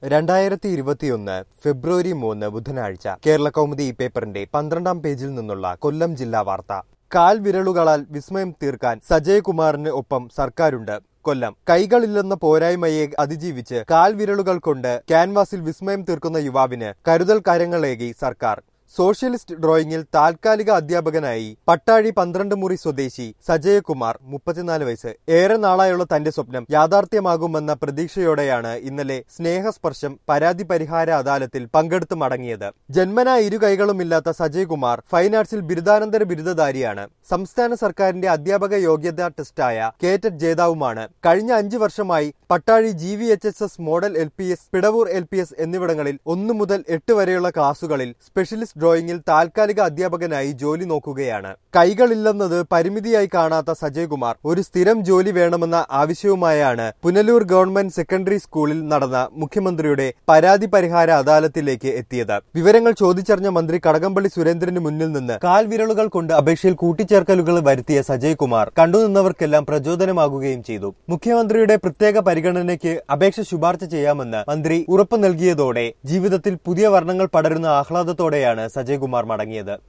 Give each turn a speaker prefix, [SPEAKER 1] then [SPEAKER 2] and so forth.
[SPEAKER 1] 2021 ഫെബ്രുവരി 3 ബുധനാഴ്ച കേരള കൗമുദി ഈ പേപ്പറിന്റെ 12-ാം പേജിൽ നിന്നുള്ള കൊല്ലം ജില്ലാ വാർത്ത. കാൽവിരലുകളാൽ വിസ്മയം തീർക്കാൻ സജയകുമാറിന് ഒപ്പം സർക്കാരുണ്ട്. കൊല്ലം. കൈകളില്ലെന്ന പോരായ്മയെ അതിജീവിച്ച് കാൽവിരലുകൾ കൊണ്ട് ക്യാൻവാസിൽ വിസ്മയം തീർക്കുന്ന യുവാവിന് കരുതൽ കരങ്ങളേകി സർക്കാർ. സോഷ്യലിസ്റ്റ് ഡ്രോയിങ്ങിൽ താൽക്കാലിക അധ്യാപകനായി പട്ടാഴി 12 മുറി സ്വദേശി സജയകുമാർ 34 വയസ്സ്. ഏറെ നാളായുള്ള തന്റെ സ്വപ്നം യാഥാർത്ഥ്യമാകുമെന്ന പ്രതീക്ഷയോടെയാണ് ഇന്നലെ സ്നേഹസ്പർശം പരാതി പരിഹാര അദാലത്തിൽ പങ്കെടുത്ത് മടങ്ങിയത്. ജന്മനാ ഇരു കൈകളുമില്ലാത്ത സജയകുമാർ ഫൈൻ ആർട്സിൽ ബിരുദാനന്തര ബിരുദധാരിയാണ്. സംസ്ഥാന സർക്കാരിന്റെ അധ്യാപക യോഗ്യതാ ടെസ്റ്റായ കേറ്ററ്റ് ജേതാവുമാണ്. കഴിഞ്ഞ 5 വർഷമായി Pattazhi GVHSS model LPS, Pidavoor LPS എന്നിവിടങ്ങളിൽ 1 മുതൽ 8 വരെയുള്ള ക്ലാസുകളിൽ സ്പെഷ്യലിസ്റ്റ് ഡ്രോയിങ്ങിൽ താൽക്കാലിക അധ്യാപകനായി ജോലി നോക്കുകയാണ്. കൈകളില്ലെന്നത് പരിമിതിയായി കാണാത്ത സജയകുമാർ ഒരു സ്ഥിരം ജോലി വേണമെന്ന ആവശ്യവുമായാണ് പുനലൂർ ഗവൺമെന്റ് സെക്കൻഡറി സ്കൂളിൽ നടന്ന മുഖ്യമന്ത്രിയുടെ പരാതി പരിഹാര അദാലത്തിലേക്ക് എത്തിയത്. വിവരങ്ങൾ ചോദിച്ചറിഞ്ഞ മന്ത്രി കടകംപള്ളി സുരേന്ദ്രന് മുന്നിൽ നിന്ന് കാൽവിരലുകൾ കൊണ്ട് അപേക്ഷയിൽ കൂട്ടിച്ചേർക്കലുകൾ വരുത്തിയ സജയകുമാർ കണ്ടുനിന്നവർക്കെല്ലാം പ്രചോദനമാകുകയും ചെയ്തു. മുഖ്യമന്ത്രിയുടെ പ്രത്യേക പരിഗണനയ്ക്ക് അപേക്ഷ ശുപാർശ ചെയ്യാമെന്ന് മന്ത്രി ഉറപ്പു നൽകിയതോടെ ജീവിതത്തിൽ പുതിയ വർണ്ണങ്ങൾ പടരുന്ന ആഹ്ലാദത്തോടെയാണ് സജയകുമാർ മടങ്ങിയത്.